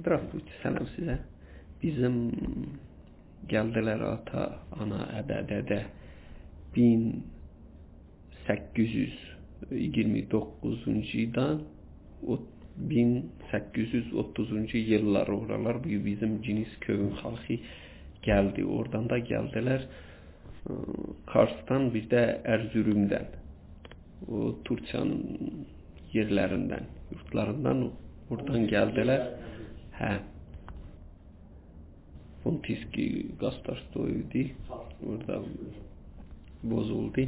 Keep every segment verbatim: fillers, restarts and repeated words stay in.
Здравствуйте, selam size. Bizim geldiler ata, ana, ədə, dədə bin səkkiz yüz iyirmi doqquzuncu ildən bin səkkiz yüz otuzuncu yıllar oralar bizim cins köyün halkı geldi. Oradan da geldiler Kars'tan bir de Erzurum'dan. O Türkçe'nin yerlerinden, yurtlarından oradan geldiler. Hə. Fontiski Gastarstoydu. Orada bozuldu.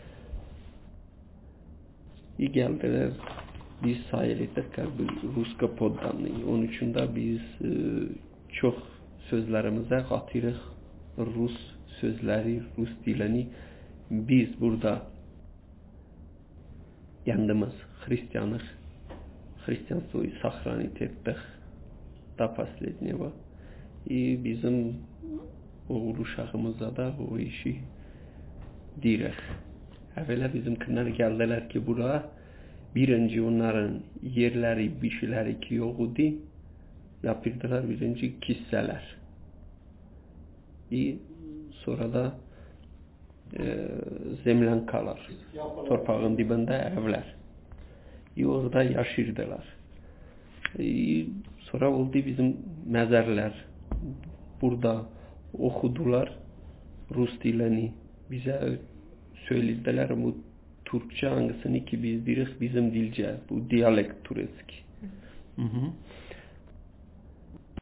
İyi geldiler. Biz sayılırdık Ruska poddanlı. Onun için de biz e, çok sözlerimize katırıq Rus sözleri, Rus dilini. Biz burada kendimiz Hristiyanıq. Hristiyanlığı sahranit ettik. Da последнего. И bizim oğul uşağımıza da o işi dirək. Əvvələ bizimkiler geldiler ki buraya. Birinci onların yerleri, bir şeyleri ki yok idi. Yapırdılar birinci kisseler. E, sonra da e, zemlenkalar. Torpağın dibinde evler. E, orada yaşırdılar. E, sonra oldu bizim mezarlar. Burada okudular Rus dilini. Bize söylediler bu Türkçe hangisini ki biz dirik bizim dilce. Bu diyalekt Türkçe. Hı hı.